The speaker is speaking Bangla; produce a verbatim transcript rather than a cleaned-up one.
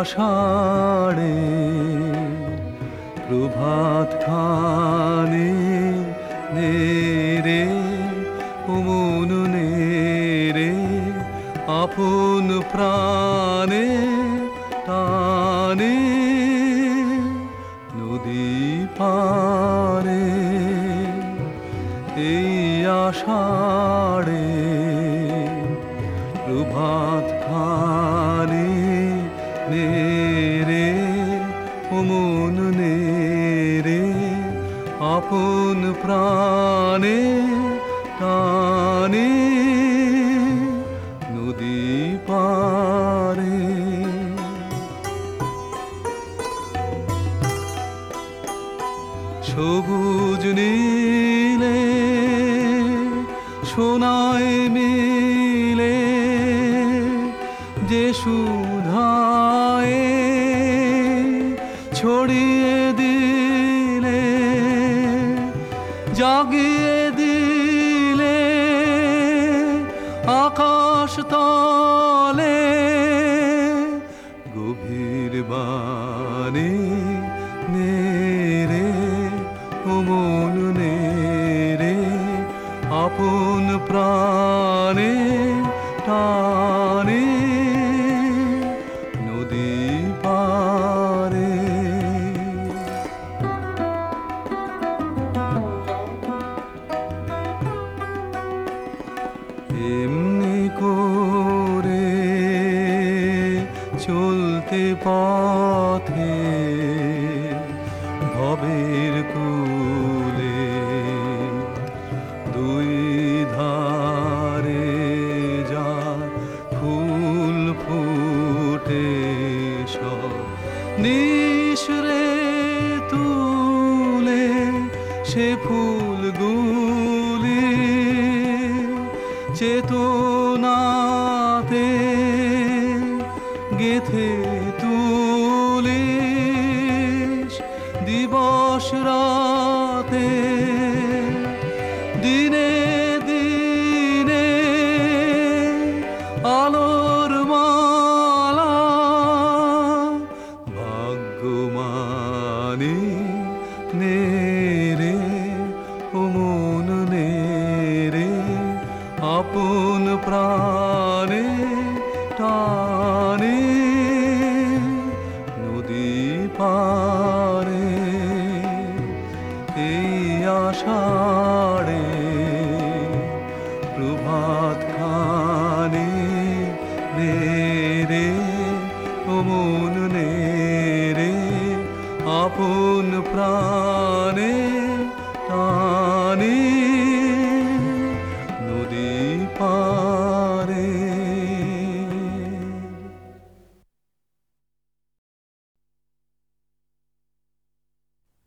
আষাঢ়ে প্রভাত খানে নেরে ও মন নেরে আপন প্রাণে টানে নদী পারে এই আষাঢ়ে প্রভাত খানে নেরে ও মন নেরে আপন প্রাণে টানে নদী পারে সবুজ নীলে সোনায় মিলে যে সুধায় ছড়িয়ে দিলে জাগিয়ে দিলে আকাশ তলে গভীর বাণী নেরে ও মন নেরে আপন প্রাণে টানে নদী পারে এমনি করে চলতে পথে ভবের কূলে দুই ধারে যা ফুল ফুটে সব নিঃসরে তুলে সে ফুলগুলি চেতনাতে গেথে তুলিস দিবস রাতে দিনে দিনে আলোর মালা ভাগ্যমানি নেরে ও মন নেরে আপন প্রাণে টানে নদী পারে এই আষাঢ়ে প্রভাত খানে নেরে ও মন নেরে আপন প্রাণ